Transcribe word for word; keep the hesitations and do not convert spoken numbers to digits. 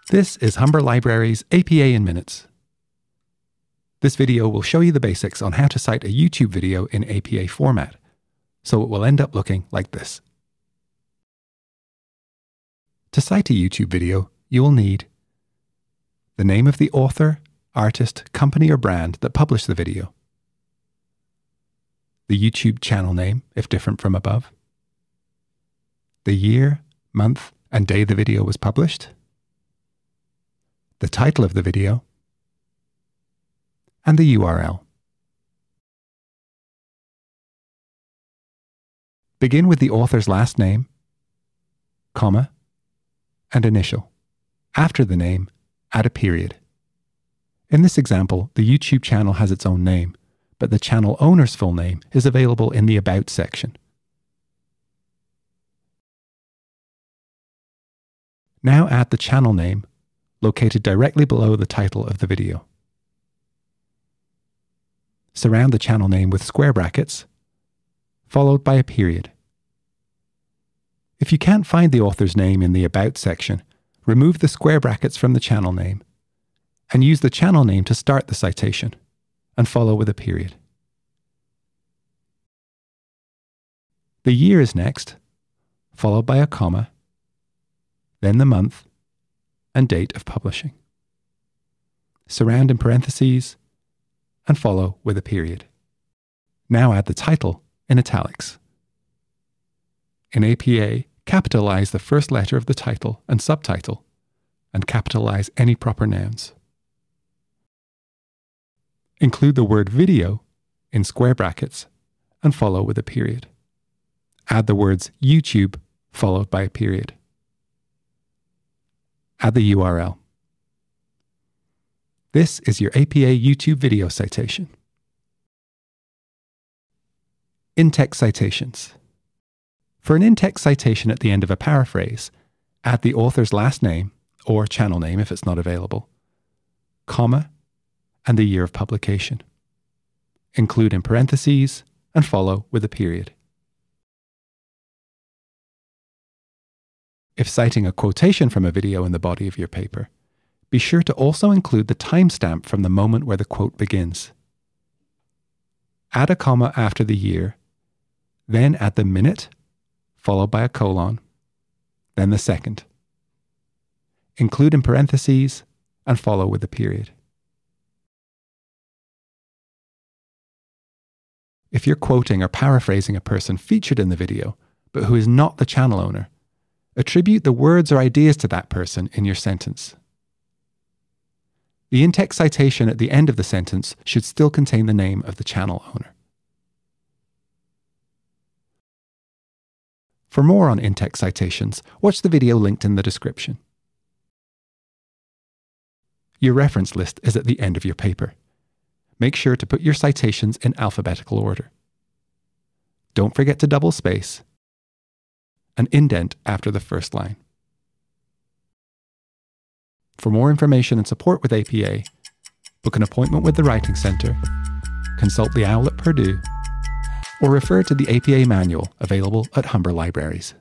This is Humber Libraries A P A in Minutes. This video will show you the basics on how to cite a YouTube video in A P A format, so it will end up looking like this. To cite a YouTube video, you will need the name of the author, artist, company or brand that published the video, the YouTube channel name if different from above, the year, month, and day the video was published, the title of the video, and the U R L. Begin with the author's last name, comma, and initial. After the name, add a period. In this example, the YouTube channel has its own name, but the channel owner's full name is available in the About section. Now add the channel name, located directly below the title of the video. Surround the channel name with square brackets, followed by a period. If you can't find the author's name in the About section, remove the square brackets from the channel name, and use the channel name to start the citation, and follow with a period. The year is next, followed by a comma, then the month, and date of publishing. Surround in parentheses, and follow with a period. Now add the title in italics. In A P A, capitalize the first letter of the title and subtitle, and capitalize any proper nouns. Include the word video in square brackets, and follow with a period. Add the words YouTube, followed by a period. Add the U R L. This is your A P A YouTube video citation. In-text citations. For an in-text citation at the end of a paraphrase, add the author's last name, or channel name if it's not available, comma, and the year of publication. Include in parentheses, and follow with a period. If citing a quotation from a video in the body of your paper, be sure to also include the timestamp from the moment where the quote begins. Add a comma after the year, then add the minute, followed by a colon, then the second. Include in parentheses, and follow with a period. If you're quoting or paraphrasing a person featured in the video, but who is not the channel owner, attribute the words or ideas to that person in your sentence. The in-text citation at the end of the sentence should still contain the name of the channel owner. For more on in-text citations, watch the video linked in the description. Your reference list is at the end of your paper. Make sure to put your citations in alphabetical order. Don't forget to double space and indent after the first line. For more information and support with A P A, book an appointment with the Writing Centre, consult the OWL at Purdue, or refer to the A P A manual available at Humber Libraries.